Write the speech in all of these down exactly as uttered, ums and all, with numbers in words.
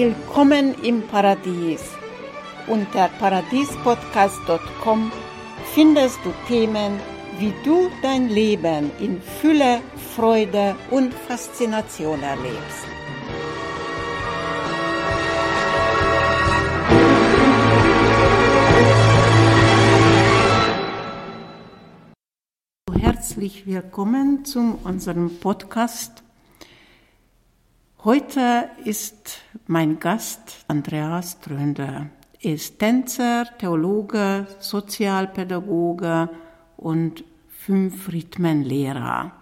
Willkommen im Paradies. Unter paradiespodcast punkt com findest du Themen, wie du dein Leben in Fülle, Freude und Faszination erlebst. Herzlich willkommen zu unserem Podcast. Heute ist mein Gast Andreas Trönder. Er ist Tänzer, Theologe, Sozialpädagoge und Fünf-Rhythmen-Lehrer.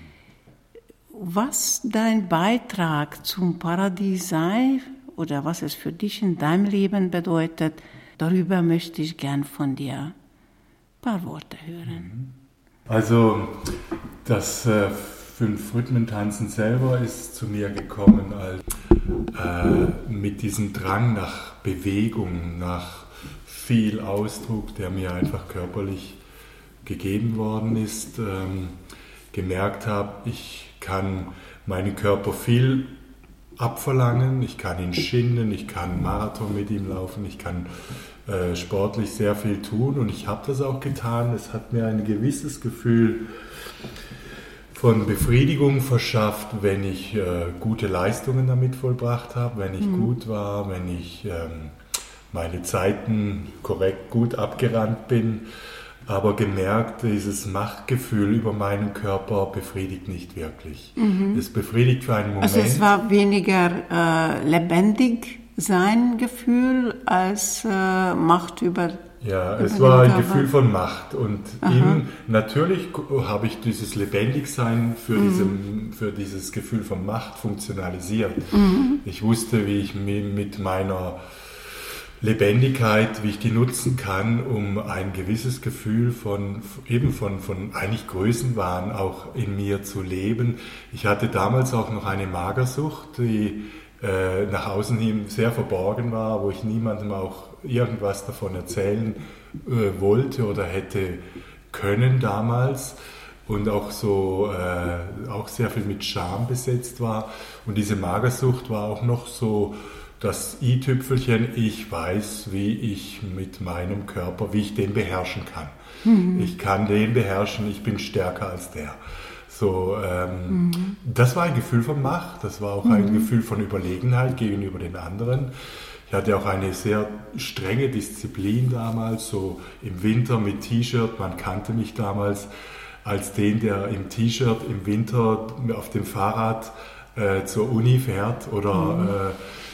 Was dein Beitrag zum Paradies sei oder was es für dich in deinem Leben bedeutet, darüber möchte ich gern von dir ein paar Worte hören. Also das äh, Fünf-Rhythmen-Tanzen selber ist zu mir gekommen als, äh, mit diesem Drang nach Bewegung, nach viel Ausdruck, der mir einfach körperlich gegeben worden ist, ähm, gemerkt habe, ich kann meinen Körper viel abverlangen, ich kann ihn schinden, ich kann einen Marathon mit ihm laufen, ich kann äh, sportlich sehr viel tun und ich habe das auch getan. Es hat mir ein gewisses Gefühl von Befriedigung verschafft, wenn ich äh, gute Leistungen damit vollbracht habe, wenn ich mhm. gut war, wenn ich ähm, meine Zeiten korrekt gut abgerannt bin. Aber gemerkt, dieses Machtgefühl über meinen Körper befriedigt nicht wirklich. Mhm. Es befriedigt für einen Moment. Also es war weniger äh, lebendig sein Gefühl als äh, Macht über Ja, es war ein Gefühl von Macht und in, natürlich habe ich dieses Lebendigsein für, mhm. diesem, für dieses Gefühl von Macht funktionalisiert. Mhm. Ich wusste, wie ich mit meiner Lebendigkeit, wie ich die nutzen kann, um ein gewisses Gefühl von eben von, von eigentlich Größenwahn auch in mir zu leben. Ich hatte damals auch noch eine Magersucht, die äh, nach außen hin sehr verborgen war, wo ich niemandem auch irgendwas davon erzählen äh, wollte oder hätte können damals und auch so äh, auch sehr viel mit Scham besetzt war. Und diese Magersucht war auch noch so das i-Tüpfelchen, ich weiß, wie ich mit meinem Körper, wie ich den beherrschen kann. Mhm. Ich kann den beherrschen, ich bin stärker als der. So, ähm, mhm. Das war ein Gefühl von Macht, das war auch mhm. ein Gefühl von Überlegenheit gegenüber den anderen. Ich hatte auch eine sehr strenge Disziplin damals, so im Winter mit T-Shirt. Man kannte mich damals als den, der im T-Shirt im Winter auf dem Fahrrad äh, zur Uni fährt oder mhm. äh,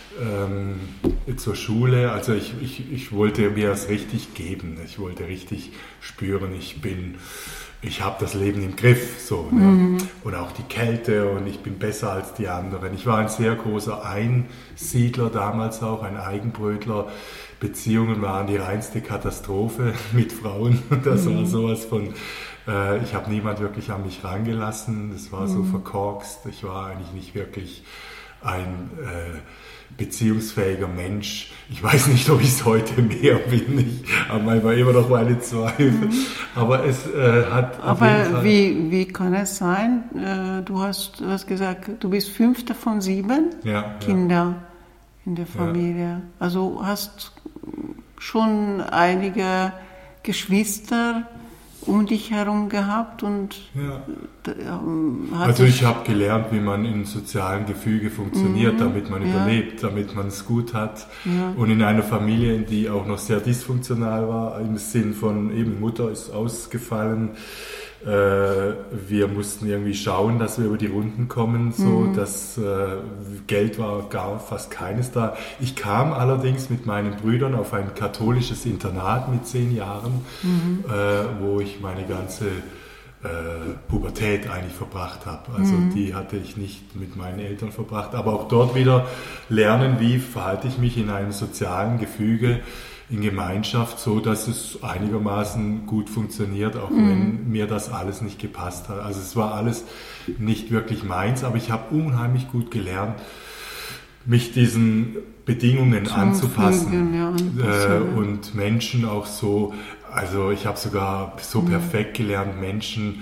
ähm, zur Schule. Also ich, ich, ich wollte mir das richtig geben. Ich wollte richtig spüren, ich bin... Ich habe das Leben im Griff, so, ne? Mhm. Und auch die Kälte und ich bin besser als die anderen. Ich war ein sehr großer Einsiedler damals auch, ein Eigenbrötler. Beziehungen waren die reinste Katastrophe mit Frauen. Das mhm. war sowas von, äh, ich habe niemand wirklich an mich rangelassen. Das war mhm. so verkorkst. Ich war eigentlich nicht wirklich ein äh, beziehungsfähiger Mensch. Ich weiß nicht, ob ich es heute mehr bin. Ich habe manchmal immer noch meine Zweifel. Mhm. Aber es äh, hat auf Aber jeden Fall wie, wie kann es sein? Äh, du hast, du hast gesagt, du bist fünfter von sieben ja, Kinder ja. in der Familie. Ja. Also hast schon einige Geschwister um dich herum gehabt und ja. ähm, also ich habe gelernt, wie man im sozialen Gefüge funktioniert, mhm. damit man ja. überlebt, damit man es gut hat. Ja. Und in einer Familie, die auch noch sehr dysfunktional war, im Sinn von eben Mutter ist ausgefallen, äh, wir mussten irgendwie schauen, dass wir über die Runden kommen, so mhm. dass äh, Geld war gar fast keines da. Ich kam allerdings mit meinen Brüdern auf ein katholisches Internat mit zehn Jahren, mhm. äh, wo ich meine ganze äh, Pubertät eigentlich verbracht habe. Also mhm. die hatte ich nicht mit meinen Eltern verbracht, aber auch dort wieder lernen, wie verhalte ich mich in einem sozialen Gefüge, in Gemeinschaft, so dass es einigermaßen gut funktioniert, auch mhm. wenn mir das alles nicht gepasst hat. Also es war alles nicht wirklich meins, aber ich habe unheimlich gut gelernt, mich diesen Bedingungen Zum anzupassen Fliegen, ja, anpassen, äh, ja. und Menschen auch so, also ich habe sogar so mhm. perfekt gelernt, Menschen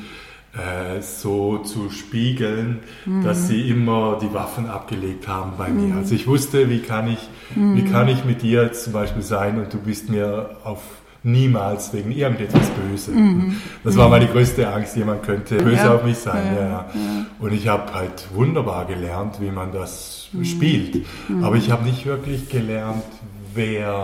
äh, so zu spiegeln, mhm. dass sie immer die Waffen abgelegt haben bei mhm. mir. Also ich wusste, wie kann ich, mhm. wie kann ich mit dir zum Beispiel sein und du bist mir auf niemals wegen irgendetwas böse. Mhm. Das war meine größte Angst, jemand könnte böse ja. auf mich sein. Ja. Ja. Ja. Und ich habe halt wunderbar gelernt, wie man das mhm. spielt. Mhm. Aber ich habe nicht wirklich gelernt, wer,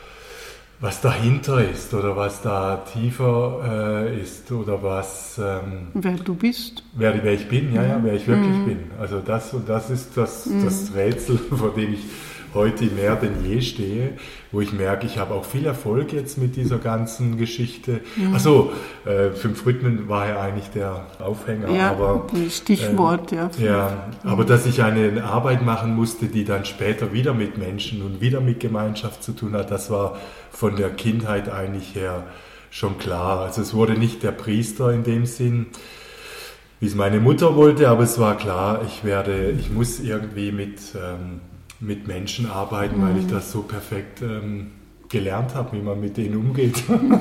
was dahinter ist oder was da tiefer äh, ist oder was... Ähm, wer du bist. Wer, wer ich bin, ja, ja, wer ich wirklich mhm. bin. Also das, das ist das, mhm. das Rätsel, vor dem ich heute mehr denn je stehe, wo ich merke, ich habe auch viel Erfolg jetzt mit dieser ganzen Geschichte. Mhm. Achso, äh, Fünf Rhythmen war ja eigentlich der Aufhänger. Ja, aber, Stichwort, äh, ja. Ja, mhm. aber dass ich eine Arbeit machen musste, die dann später wieder mit Menschen und wieder mit Gemeinschaft zu tun hat, das war von der Kindheit eigentlich her schon klar. Also es wurde nicht der Priester in dem Sinn, wie es meine Mutter wollte, aber es war klar, ich werde, ich muss irgendwie mit... Ähm, mit Menschen arbeiten, mhm. weil ich das so perfekt ähm, gelernt habe, wie man mit denen umgeht.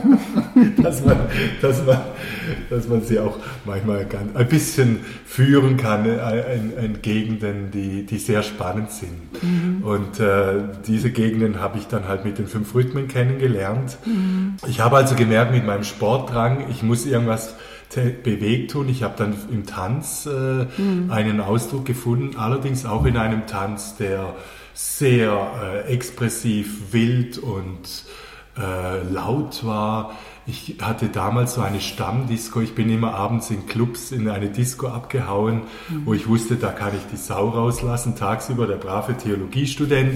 dass, man, dass, man, dass man sie auch manchmal ganz, ein bisschen führen kann in, in Gegenden, die, die sehr spannend sind. Mhm. Und äh, diese Gegenden habe ich dann halt mit den Fünf Rhythmen kennengelernt. Mhm. Ich habe also gemerkt, mit meinem Sportdrang, ich muss irgendwas bewegt tun. Ich habe dann im Tanz äh, mhm. einen Ausdruck gefunden, allerdings auch in einem Tanz, der sehr äh, expressiv, wild und äh, laut war. Ich hatte damals so eine Stammdisco. Ich bin immer abends in Clubs in eine Disco abgehauen, mhm. wo ich wusste, da kann ich die Sau rauslassen. Tagsüber der brave Theologiestudent,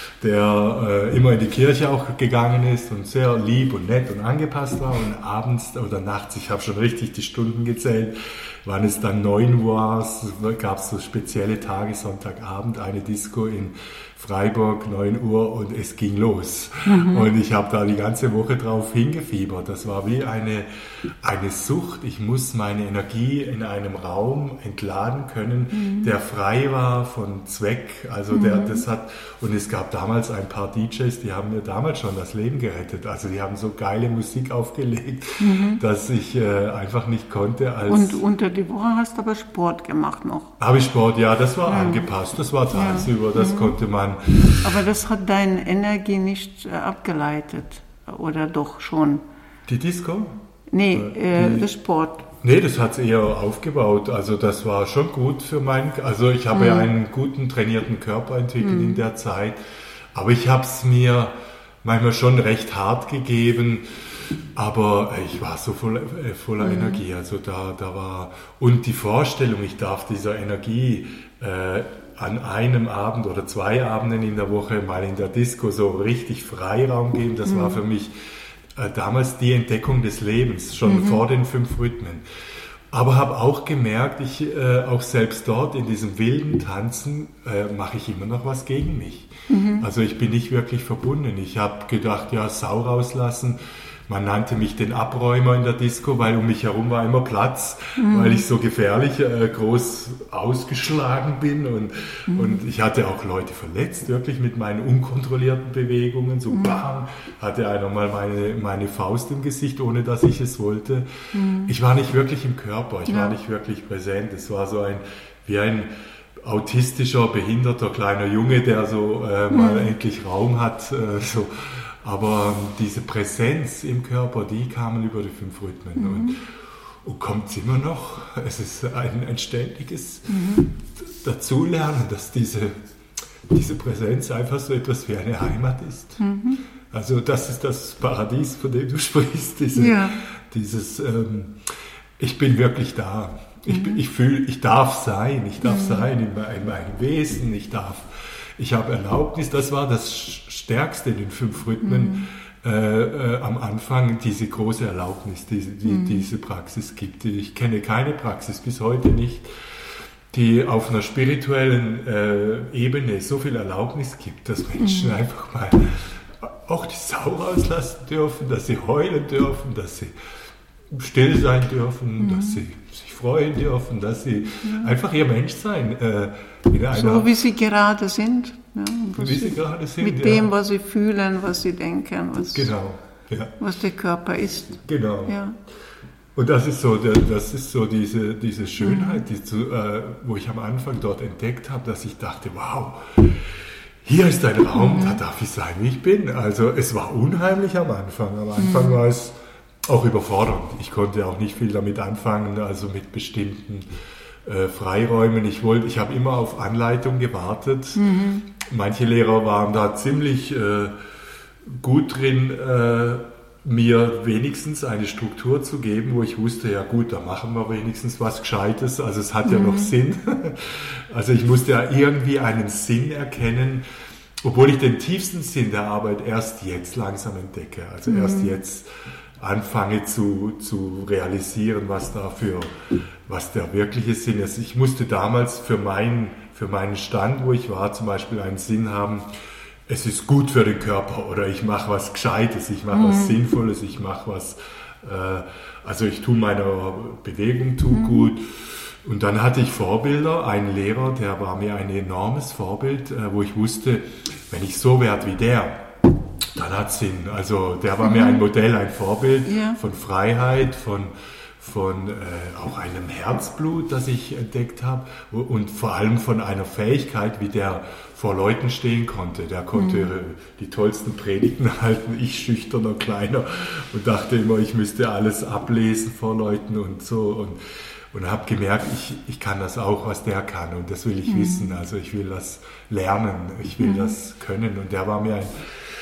der äh, immer in die Kirche auch gegangen ist und sehr lieb und nett und angepasst war. Und abends oder nachts, ich habe schon richtig die Stunden gezählt, wann es dann neun war, gab es so spezielle Tage, Sonntagabend, eine Disco in Freiburg, neun Uhr und es ging los. Mhm. Und ich habe da die ganze Woche drauf hingefiebert. Das war wie eine, eine Sucht. Ich muss meine Energie in einem Raum entladen können, mhm. der frei war von Zweck. Also der, mhm. das hat, und es gab damals ein paar D Js, die haben mir damals schon das Leben gerettet. Also die haben so geile Musik aufgelegt, mhm. dass ich äh, einfach nicht konnte. Als und unter die Woche hast du aber Sport gemacht noch? Habe ich Sport, ja, das war ja. angepasst. Das war tagsüber, ja. das mhm. konnte man. Aber das hat deine Energie nicht äh, abgeleitet, oder doch schon? Die Disco? Nee, äh, die, das Sport. Nee, das hat es eher aufgebaut. Also das war schon gut für meinen, also ich habe mhm. ja einen guten trainierten Körper entwickelt mhm. in der Zeit, aber ich habe es mir manchmal schon recht hart gegeben, aber ich war so voll, äh, voller mhm. Energie. Also da, da war, und die Vorstellung, ich darf dieser Energie äh, an einem Abend oder zwei Abenden in der Woche mal in der Disco so richtig Freiraum geben, das mhm. war für mich äh, damals die Entdeckung des Lebens, schon mhm. vor den Fünf Rhythmen. Aber habe auch gemerkt, ich äh, auch selbst dort in diesem wilden Tanzen äh, mache ich immer noch was gegen mich. Mhm. Also ich bin nicht wirklich verbunden. Ich habe gedacht, ja, Sau rauslassen. Man nannte mich den Abräumer in der Disco, weil um mich herum war immer Platz, mhm. weil ich so gefährlich äh, groß ausgeschlagen bin. Und, mhm. und ich hatte auch Leute verletzt, wirklich mit meinen unkontrollierten Bewegungen. So mhm. bam, hatte einer mal meine, meine Faust im Gesicht, ohne dass ich es wollte. Mhm. Ich war nicht wirklich im Körper, ich ja. war nicht wirklich präsent. Es war so ein, wie ein autistischer, behinderter kleiner Junge, der so äh, mal mhm. endlich Raum hat, äh, so. Aber diese Präsenz im Körper, die kamen über die Fünf Rhythmen. Mhm. Und, und kommt es immer noch. Es ist ein, ein ständiges mhm. Dazulernen, dass diese, diese Präsenz einfach so etwas wie eine Heimat ist. Mhm. Also das ist das Paradies, von dem du sprichst. Diese, ja. Dieses, ähm, ich bin wirklich da. Ich, mhm. ich fühle, ich darf sein. Ich darf mhm. sein in, in meinem Wesen. Ich darf... Ich habe Erlaubnis, das war das Stärkste in den Fünf Rhythmen mhm. äh, äh, am Anfang, diese große Erlaubnis, die, die mhm. diese Praxis gibt. Ich kenne keine Praxis, bis heute nicht, die auf einer spirituellen äh, Ebene so viel Erlaubnis gibt, dass Menschen mhm. einfach mal auch die Sau rauslassen dürfen, dass sie heulen dürfen, dass sie still sein dürfen, mhm. dass sie sich freuen dürfen, dass sie ja. einfach ihr Menschsein äh, in einer... So wie sie gerade sind. Ja, wie sie, sie gerade sind, Mit ja. dem, was sie fühlen, was sie denken, was, genau, ja. was der Körper ist. Genau. Ja. Und das ist so, das ist so diese, diese Schönheit, die zu, äh, wo ich am Anfang dort entdeckt habe, dass ich dachte, wow, hier ist ein Raum, mhm. da darf ich sein, wie ich bin. Also es war unheimlich am Anfang. Am Anfang mhm. war es auch überfordernd. Ich konnte auch nicht viel damit anfangen, also mit bestimmten äh, Freiräumen. Ich wollte, ich habe immer auf Anleitung gewartet. Mhm. Manche Lehrer waren da ziemlich äh, gut drin, äh, mir wenigstens eine Struktur zu geben, wo ich wusste, ja gut, da machen wir wenigstens was Gescheites, also es hat mhm. ja noch Sinn. Also ich musste ja irgendwie einen Sinn erkennen, obwohl ich den tiefsten Sinn der Arbeit erst jetzt langsam entdecke, also mhm. erst jetzt anfange zu, zu realisieren, was da für, was der wirkliche Sinn ist. Ich musste damals für, mein, für meinen Stand, wo ich war, zum Beispiel einen Sinn haben, es ist gut für den Körper oder ich mache was Gescheites, ich mache mhm. was Sinnvolles, ich mache was, äh, also ich tue meiner Bewegung tue mhm. gut. Und dann hatte ich Vorbilder, einen Lehrer, der war mir ein enormes Vorbild, äh, wo ich wusste, wenn ich so werde wie der, dann hat es Sinn. Also der war mhm. mir ein Modell, ein Vorbild ja. von Freiheit, von von äh, auch einem Herzblut, das ich entdeckt habe und vor allem von einer Fähigkeit, wie der vor Leuten stehen konnte. Der konnte mhm. die tollsten Predigten halten, ich schüchterner, kleiner und dachte immer, ich müsste alles ablesen vor Leuten und so und, und habe gemerkt, ich, ich kann das auch, was der kann und das will ich mhm. wissen, also ich will das lernen, ich will mhm. das können und der war mir ein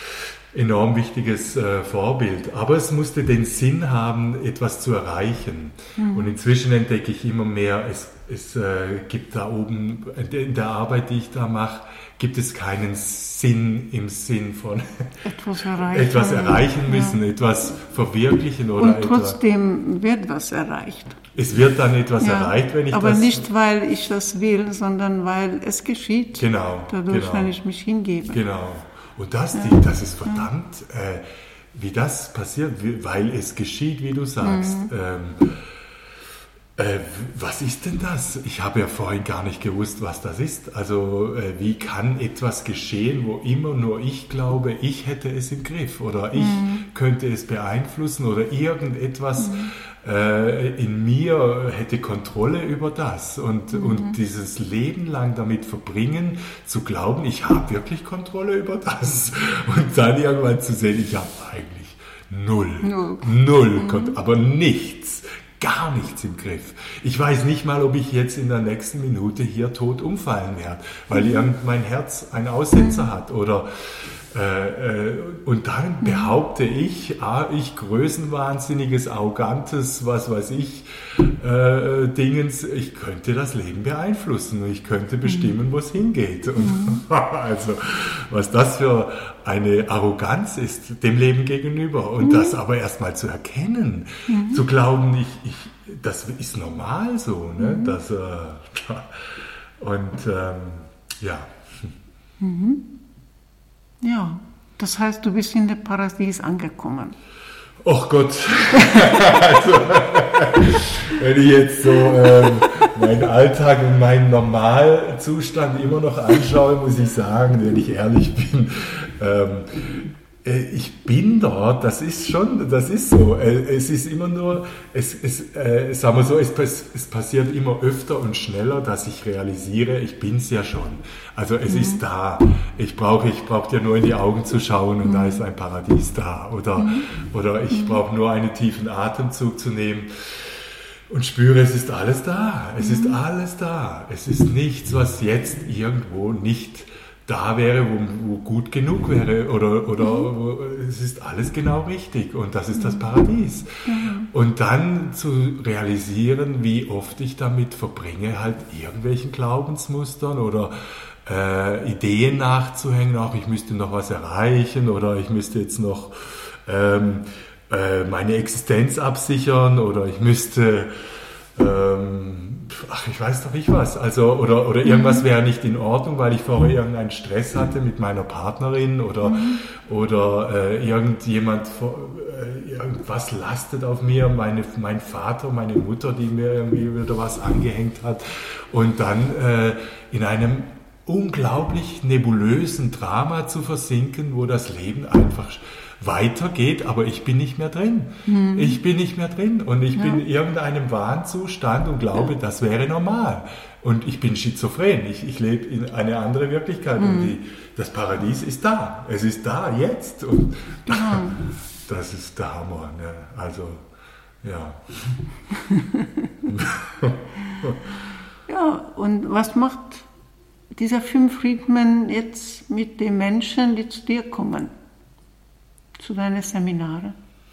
enorm wichtiges äh, Vorbild. Aber es musste den Sinn haben, etwas zu erreichen. Mhm. Und inzwischen entdecke ich immer mehr, es, es äh, gibt da oben, in der Arbeit, die ich da mache, gibt es keinen Sinn im Sinn von etwas erreichen, etwas erreichen müssen, ja. etwas verwirklichen oder und trotzdem etwa, wird was erreicht. Es wird dann etwas ja, erreicht, wenn ich aber das... Aber nicht, weil ich das will, sondern weil es geschieht. Genau. Dadurch, genau. wenn ich mich hingebe. Genau. Und das, ja. die, das ist verdammt, äh, wie das passiert, wie, weil es geschieht, wie du sagst. Mhm. Ähm, äh, was ist denn das? Ich habe ja vorhin gar nicht gewusst, was das ist. Also äh, wie kann etwas geschehen, wo immer nur ich glaube, ich hätte es im Griff oder ich mhm. könnte es beeinflussen oder irgendetwas mhm. äh, in mir hätte Kontrolle über das und, mhm. und dieses Leben lang damit verbringen, zu glauben, ich habe wirklich Kontrolle über das und dann irgendwann zu sehen, ich habe eigentlich null, null, null mhm. Kont- aber nichts. Gar nichts im Griff. Ich weiß nicht mal, ob ich jetzt in der nächsten Minute hier tot umfallen werde, weil irgend mein Herz einen Aussetzer hat oder äh, äh, und dann behaupte ich, ah, ich größenwahnsinniges, arrogantes, was weiß ich, äh, Dingens, ich könnte das Leben beeinflussen und ich könnte bestimmen, wo es hingeht. Und also, was das für eine Arroganz ist dem Leben gegenüber und mhm. das aber erstmal zu erkennen, mhm. zu glauben, ich, ich, das ist normal so, ne? Mhm. Das, äh, und ähm, ja. Mhm. Ja, das heißt, du bist in dem Paradies angekommen. Och Gott, also, wenn ich jetzt so ähm, meinen Alltag und meinen Normalzustand immer noch anschaue, muss ich sagen, wenn ich ehrlich bin, ähm, ich bin dort, das ist schon, das ist so, es ist immer nur, es, es, äh, sagen wir so, es, es passiert immer öfter und schneller, dass ich realisiere, ich bin's ja schon. Also es mhm. ist da. Ich brauche, ich brauche dir nur in die Augen zu schauen und mhm. da ist ein Paradies da. Oder, mhm. oder ich mhm. brauche nur einen tiefen Atemzug zu nehmen und spüre, es ist alles da. Es mhm. ist alles da. Es ist nichts, was jetzt irgendwo nicht da wäre, wo, wo gut genug wäre oder, oder wo, es ist alles genau richtig und das ist das Paradies. Mhm. Und dann zu realisieren, wie oft ich damit verbringe, halt irgendwelchen Glaubensmustern oder äh, Ideen nachzuhängen, auch ich müsste noch was erreichen oder ich müsste jetzt noch ähm, äh, meine Existenz absichern oder ich müsste ähm, ach, ich weiß doch nicht was, also, oder, oder irgendwas wäre nicht in Ordnung, weil ich vorher irgendeinen Stress hatte mit meiner Partnerin oder, mhm. oder äh, irgendjemand, äh, irgendwas lastet auf mir, meine, mein Vater, meine Mutter, die mir irgendwie wieder was angehängt hat und dann äh, in einem unglaublich nebulösen Drama zu versinken, wo das Leben einfach weitergeht, aber ich bin nicht mehr drin. Mhm. Ich bin nicht mehr drin und ich ja. bin in irgendeinem Wahnzustand und glaube, ja. das wäre normal. Und ich bin schizophren, ich, ich lebe in eine andere Wirklichkeit mhm. und die, das Paradies ist da. Es ist da, jetzt. Und ja. das ist der Hammer. Ne? Also, ja. Ja, und was macht dieser fünf Rhythmen jetzt mit den Menschen, die zu dir kommen, zu deinen Seminaren?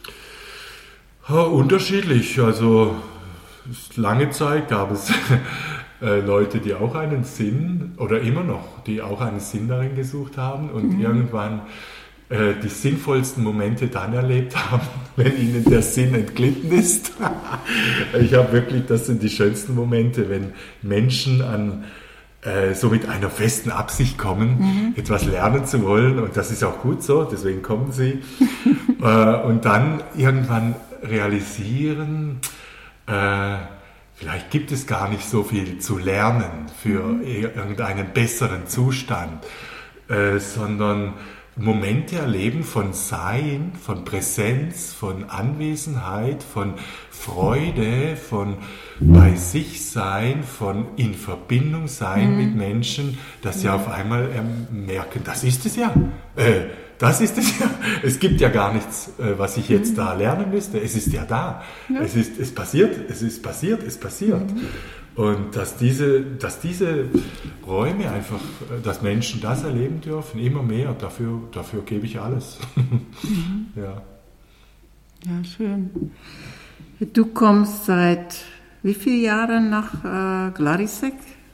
Ja, unterschiedlich. Also lange Zeit gab es äh, Leute, die auch einen Sinn, oder immer noch, die auch einen Sinn darin gesucht haben und mhm. irgendwann äh, die sinnvollsten Momente dann erlebt haben, wenn ihnen der Sinn entglitten ist. Ich habe wirklich, das sind die schönsten Momente, wenn Menschen an so mit einer festen Absicht kommen, mhm. etwas lernen zu wollen, und das ist auch gut so, deswegen kommen sie, und dann irgendwann realisieren, äh, vielleicht gibt es gar nicht so viel zu lernen für mhm. irgendeinen besseren Zustand, äh, sondern Momente erleben von Sein, von Präsenz, von Anwesenheit, von Freude, von bei sich sein, von in Verbindung sein mhm. mit Menschen, dass sie mhm. auf einmal ähm, merken, das ist es ja, äh, das ist es ja. Es gibt ja gar nichts, äh, was ich jetzt mhm. da lernen müsste. Es ist ja da. Ja. Es ist, es passiert, es ist passiert, es passiert. Mhm. Und dass diese, dass diese Räume einfach, dass Menschen das erleben dürfen, immer mehr, dafür, dafür gebe ich alles. Mhm. Ja. Ja, schön. Du kommst seit wie vielen Jahren nach äh, Glarisek?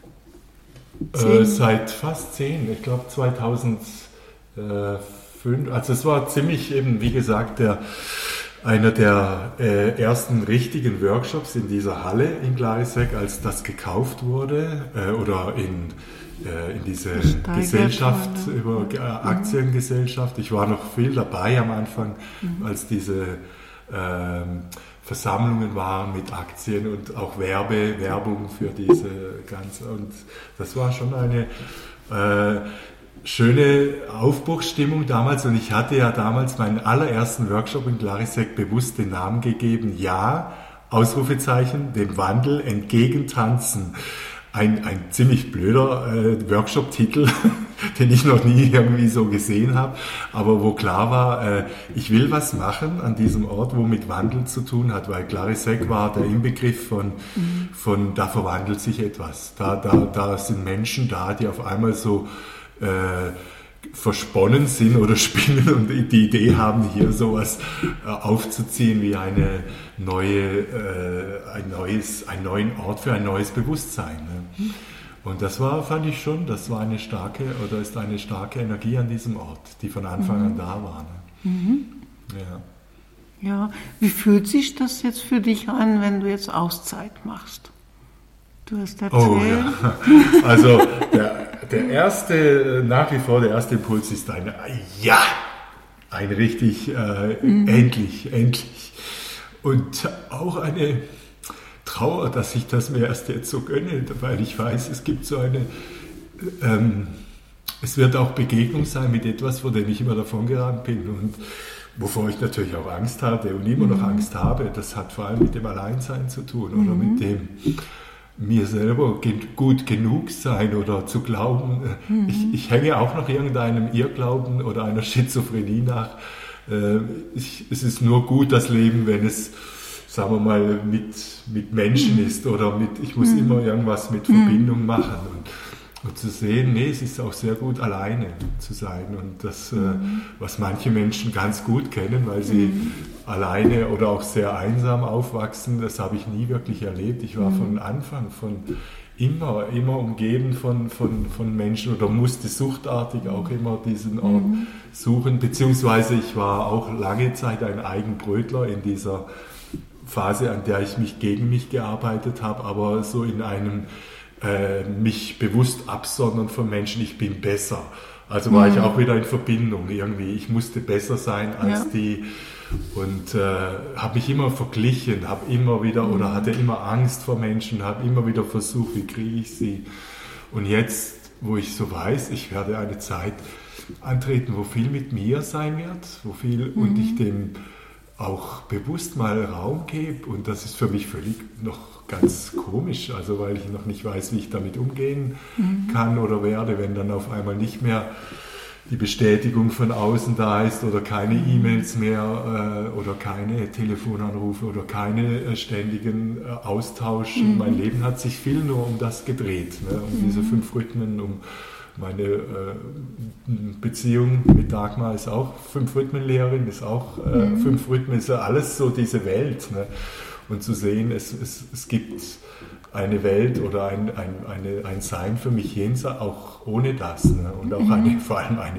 Äh, seit fast zehn, ich glaube zweitausendfünf. Also es war ziemlich eben, wie gesagt, der einer der äh, ersten richtigen Workshops in dieser Halle in Glarisek, als das gekauft wurde äh, oder in, äh, in diese Gesellschaft, wurde. über äh, Aktiengesellschaft. Ich war noch viel dabei am Anfang, mhm. als diese äh, Versammlungen waren mit Aktien und auch Werbe, Werbung für diese ganze. Und das war schon eine äh, schöne Aufbruchsstimmung damals, und ich hatte ja damals meinen allerersten Workshop in Glarisek bewusst den Namen gegeben, Ja, Ausrufezeichen, dem Wandel entgegentanzen. Ein, ein ziemlich blöder äh, Workshop-Titel, den ich noch nie irgendwie so gesehen habe, aber wo klar war, äh, ich will was machen an diesem Ort, wo mit Wandel zu tun hat, weil Glarisek war der Inbegriff von, mhm. von da verwandelt sich etwas, da, da, da sind Menschen da, die auf einmal so Äh, versponnen sind oder spinnen und die Idee haben, hier sowas äh, aufzuziehen wie eine neue, äh, ein neues, einen neuen Ort für ein neues Bewusstsein. Ne? Und das war, fand ich schon, das war eine starke oder ist eine starke Energie an diesem Ort, die von Anfang mhm. an da war. Ne? Mhm. Ja. Ja, wie fühlt sich das jetzt für dich an, wenn du jetzt Auszeit machst? Du hast erzählt. Oh ja, also der, der erste, nach wie vor der erste Impuls ist ein Ja, ein richtig, äh, mhm. endlich, endlich. Und auch eine Trauer, dass ich das mir erst jetzt so gönne, weil ich weiß, es gibt so eine, ähm, es wird auch Begegnung sein mit etwas, vor dem ich immer davongerannt bin und wovor ich natürlich auch Angst hatte und immer mhm. noch Angst habe. Das hat vor allem mit dem Alleinsein zu tun oder mhm. mit dem mir selber gut genug sein oder zu glauben, mhm. ich, ich hänge auch noch irgendeinem Irrglauben oder einer Schizophrenie nach. Ich, es ist nur gut, das Leben, wenn es, sagen wir mal, mit, mit Menschen mhm. ist oder mit, ich muss mhm. immer irgendwas mit Verbindung machen. Und, und zu sehen, nee, es ist auch sehr gut, alleine zu sein. Und das, mhm. was manche Menschen ganz gut kennen, weil sie mhm. alleine oder auch sehr einsam aufwachsen, das habe ich nie wirklich erlebt. Ich war mhm. von Anfang, von immer, immer umgeben von, von, von Menschen oder musste suchtartig auch immer diesen Ort mhm. suchen. Beziehungsweise ich war auch lange Zeit ein Eigenbrötler in dieser Phase, an der ich mich gegen mich gearbeitet habe, aber so in einem äh, mich bewusst absondern von Menschen, ich bin besser. Also war mhm. ich auch wieder in Verbindung irgendwie. Ich musste besser sein als ja. die und äh, habe mich immer verglichen, habe immer wieder oder hatte immer Angst vor Menschen, habe immer wieder versucht, wie kriege ich sie. Und jetzt wo ich so weiß, ich werde eine Zeit antreten, wo viel mit mir sein wird, wo viel mhm. und ich dem auch bewusst mal Raum gebe. Und das ist für mich völlig noch ganz komisch, also weil ich noch nicht weiß, wie ich damit umgehen mhm. kann oder werde, wenn dann auf einmal nicht mehr die Bestätigung von außen da ist oder keine mhm. E-Mails mehr äh, oder keine Telefonanrufe oder keine äh, ständigen äh, Austausch. Mhm. Mein Leben hat sich viel nur um das gedreht, ne? um mhm. diese fünf Rhythmen, um meine äh, Beziehung mit Dagmar ist auch Fünf-Rhythmen-Lehrerin, ist auch äh, mhm. fünf Rhythmen, ist ja alles so diese Welt. Ne? Und zu sehen, es, es, es gibt eine Welt oder ein, ein, eine, ein Sein für mich jenseits, auch ohne das. Ne? Und auch eine, vor allem eine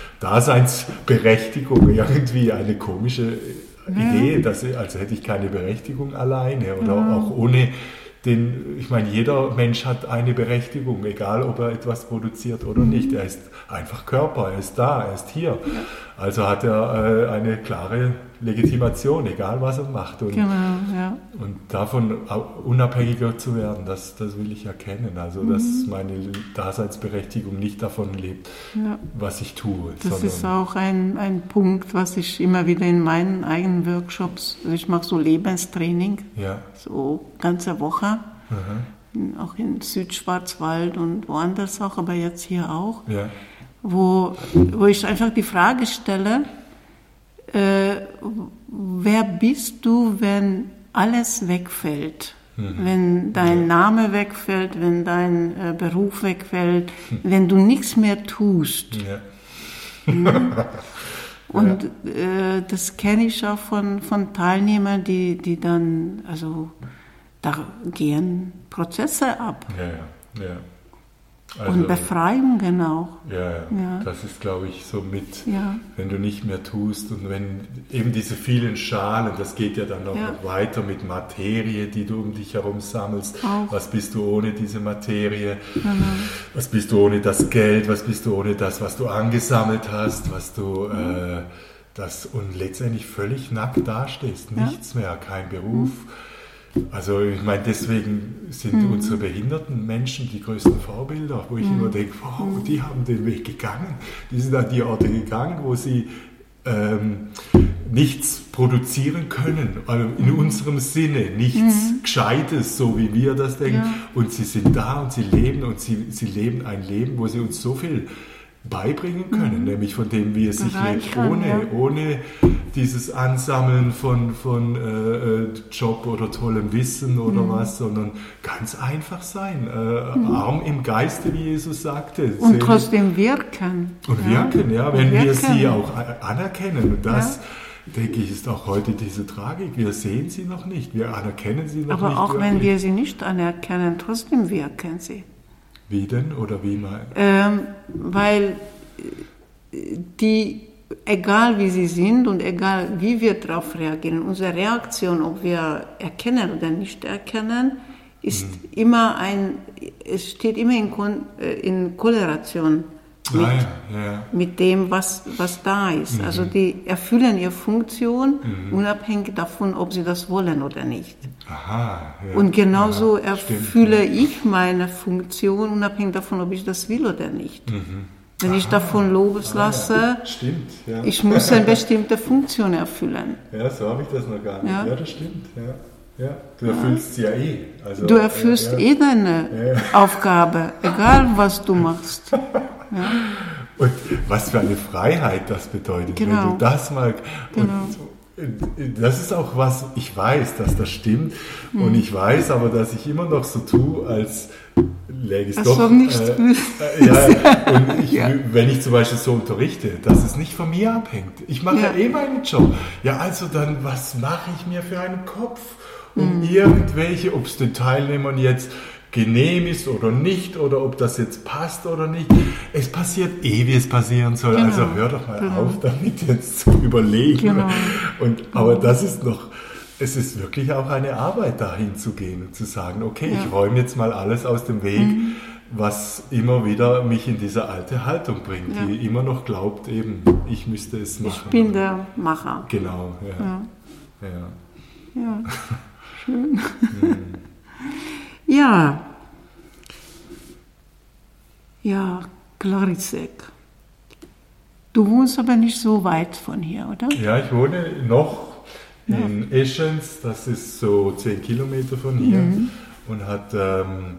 Daseinsberechtigung, irgendwie eine komische Idee, dass ich, als hätte ich keine Berechtigung alleine oder ja. auch ohne den, ich meine, jeder Mensch hat eine Berechtigung, egal ob er etwas produziert oder mhm. nicht. Er ist einfach Körper, er ist da, er ist hier. Ja. Also hat er äh, eine klare Legitimation, egal was er macht. Und, genau, ja. und davon unabhängiger zu werden, das, das will ich erkennen. Also, mhm. dass meine Daseinsberechtigung nicht davon lebt, ja. was ich tue. Das ist auch ein, ein Punkt, was ich immer wieder in meinen eigenen Workshops, also ich mache so Lebenstraining, ja. so ganze Woche, mhm. auch in Südschwarzwald und woanders auch, aber jetzt hier auch, ja. wo, wo ich einfach die Frage stelle, äh, wer bist du, wenn alles wegfällt? Mhm. Wenn dein ja. Name wegfällt, wenn dein äh, Beruf wegfällt, mhm. wenn du nichts mehr tust. Ja. Mhm. Und ja. äh, das kenne ich auch von, von Teilnehmern, die, die dann, also da gehen Prozesse ab. Ja, ja, ja. Also, und Befreiungen auch. Ja, ja, ja. Das ist, glaube ich, so mit, ja. wenn du nicht mehr tust und wenn eben diese vielen Schalen, das geht ja dann auch ja. noch weiter mit Materie, die du um dich herum sammelst. Auch. Was bist du ohne diese Materie? Mhm. Was bist du ohne das Geld? Was bist du ohne das, was du angesammelt hast? Was du, mhm. äh, das, und letztendlich völlig nackt dastehst. Ja. Nichts mehr, kein Beruf. Mhm. Also ich meine, deswegen sind mhm. unsere behinderten Menschen die größten Vorbilder, wo ich mhm. immer denke, wow, die haben den Weg gegangen, die sind an die Orte gegangen, wo sie ähm, nichts produzieren können, also in mhm. unserem Sinne, nichts mhm. Gescheites, so wie wir das denken, ja. und sie sind da und sie leben und sie, sie leben ein Leben, wo sie uns so viel beibringen können, mhm. nämlich von dem, wie es sich lebt, ohne, ja. ohne dieses Ansammeln von, von äh, Job oder tollem Wissen oder mhm. was, sondern ganz einfach sein, äh, mhm. arm im Geiste, wie Jesus sagte. Und trotzdem wirken. Und ja. wirken, ja, wenn wirken. wir sie auch anerkennen. Und das, ja. denke ich, ist auch heute diese Tragik. Wir sehen sie noch nicht, wir anerkennen sie noch Aber nicht. Aber auch wirklich. wenn wir sie nicht anerkennen, trotzdem wirken sie. Wie denn? Oder wie mal? Ähm, weil die, egal wie sie sind und egal wie wir darauf reagieren, unsere Reaktion, ob wir erkennen oder nicht erkennen, ist mhm. immer ein, es steht immer in, Kon, in Korrelation mit, ah, ja, ja. mit dem, was, was da ist. Mhm. Also die erfüllen ihre Funktion, mhm. unabhängig davon, ob sie das wollen oder nicht. Aha, ja, und genauso ja, erfülle stimmt, ich meine Funktion, unabhängig davon, ob ich das will oder nicht. Mhm. Wenn Aha. ich davon loslasse, ah, ja. Stimmt, ja. ich muss eine bestimmte Funktion erfüllen. Ja, so habe ich das noch gar nicht. Ja, ja das stimmt. Ja. Ja, du erfüllst sie ja eh. Also, du erfüllst ja, ja. eh deine ja. Aufgabe, egal was du machst. Ja. Und was für eine Freiheit das bedeutet, genau. wenn du das mal... Genau. Und das ist auch was, ich weiß, dass das stimmt. Mhm. Und ich weiß aber, dass ich immer noch so tue, als läge es doch... nicht äh, äh, ja, und ich, ja. wenn ich zum Beispiel so unterrichte, dass es nicht von mir abhängt. Ich mache ja, ja eh meinen Job. Ja, also dann, was mache ich mir für einen Kopf? Um mhm. irgendwelche, ob es den Teilnehmern jetzt genehm ist oder nicht, oder ob das jetzt passt oder nicht. Es passiert eh, wie es passieren soll. Genau. Also hör doch mal genau. auf, damit jetzt zu überlegen. Genau. Und, aber das ist noch, es ist wirklich auch eine Arbeit, dahin zu gehen und zu sagen, okay, ja. ich räume jetzt mal alles aus dem Weg, mhm. was immer wieder mich in diese alte Haltung bringt, ja. die immer noch glaubt, eben, ich müsste es machen. Ich bin der Macher. Genau, ja. Ja, ja. ja. Schön. Ja. Ja. Clarisek. Du wohnst aber nicht so weit von hier, oder? Ja, ich wohne noch ja. in Eschenz, das ist so zehn Kilometer von hier mhm. und hat, ähm,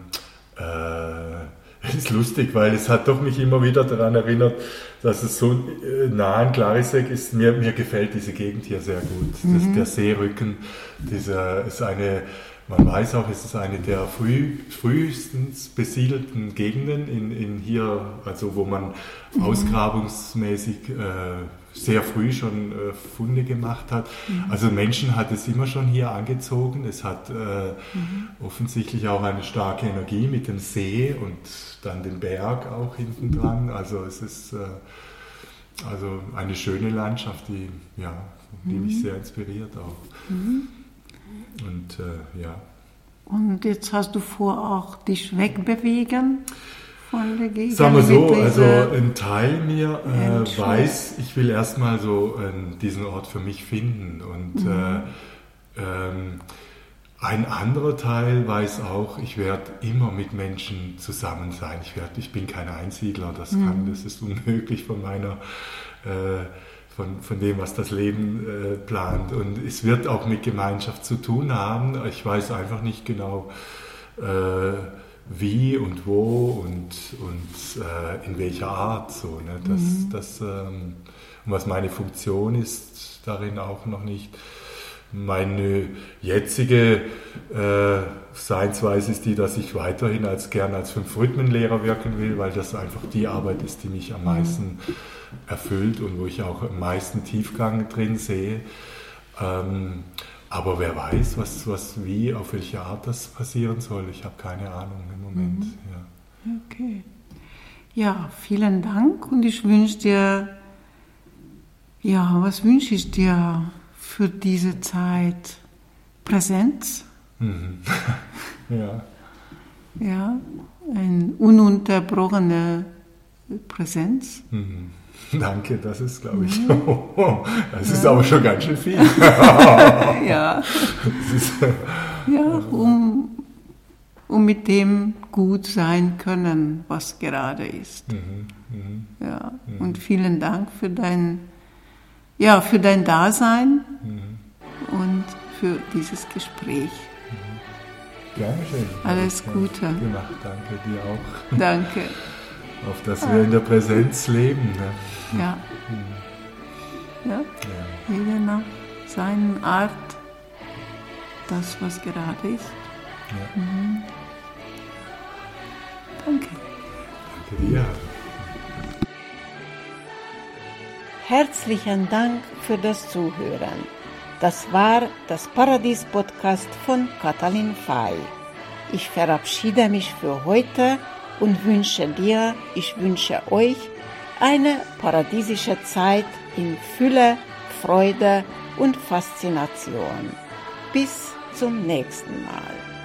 äh, ist lustig, weil es hat doch mich immer wieder daran erinnert, dass es so nah an Clarisek ist. Mir, mir gefällt diese Gegend hier sehr gut. Mhm. Das, der Seerücken, dieser ist eine, man weiß auch, es ist eine der früh, frühestens besiedelten Gegenden in, in hier, also wo man mhm. ausgrabungsmäßig äh, sehr früh schon äh, Funde gemacht hat. Mhm. Also Menschen hat es immer schon hier angezogen. Es hat äh, mhm. offensichtlich auch eine starke Energie mit dem See und dann den Berg auch hinten dran. Also es ist äh, also eine schöne Landschaft, die, ja, die mhm. mich sehr inspiriert auch. Mhm. Und äh, ja. Und jetzt hast du vor, auch dich wegbewegen von der Gegend? Sagen wir so, also ein Teil mir äh, weiß, ich will erstmal so äh, diesen Ort für mich finden. Und mhm. äh, ähm, ein anderer Teil weiß auch, ich werde immer mit Menschen zusammen sein. Ich, werd, ich bin kein Einsiedler, das, kann, mhm. das ist unmöglich von meiner... Äh, Von, von dem, was das Leben äh, plant. Und es wird auch mit Gemeinschaft zu tun haben. Ich weiß einfach nicht genau, äh, wie und wo und, und äh, in welcher Art. So, ne? das, mhm. das, ähm, und was meine Funktion ist, darin auch noch nicht. Meine jetzige äh, Seinsweise ist die, dass ich weiterhin als gern als Fünf-Rhythmen-Lehrer wirken will, weil das einfach die Arbeit ist, die mich am meisten erfüllt und wo ich auch am meisten Tiefgang drin sehe. Ähm, aber wer weiß, was, was, wie, auf welche Art das passieren soll. Ich habe keine Ahnung im Moment. Mhm. Ja. Okay. Ja, vielen Dank und ich wünsche dir, ja, was wünsche ich dir für diese Zeit? Präsenz? Mhm. Ja. Ja, eine ununterbrochene Präsenz. Mhm. Danke, das ist, glaube ich, mhm. das ist ja. aber schon ganz schön viel. Ja, ist, ja um, um mit dem gut sein können, was gerade ist. Mhm. Mhm. Ja. Mhm. Und vielen Dank für dein, ja, für dein Dasein mhm. und für dieses Gespräch. Mhm. Gerne schön. Alles Gute. Gemacht. Danke dir auch. Danke. Auf dass ja. wir in der Präsenz leben. Ne? Ja. Mhm. ja. Ja. Jeder nach seiner Art, das, was gerade ist. Ja. Mhm. Danke. Danke dir. Herzlichen Dank für das Zuhören. Das war das Paradies-Podcast von Katalin Fay. Ich verabschiede mich für heute und wünsche dir, ich wünsche euch eine paradiesische Zeit in Fülle, Freude und Faszination. Bis zum nächsten Mal.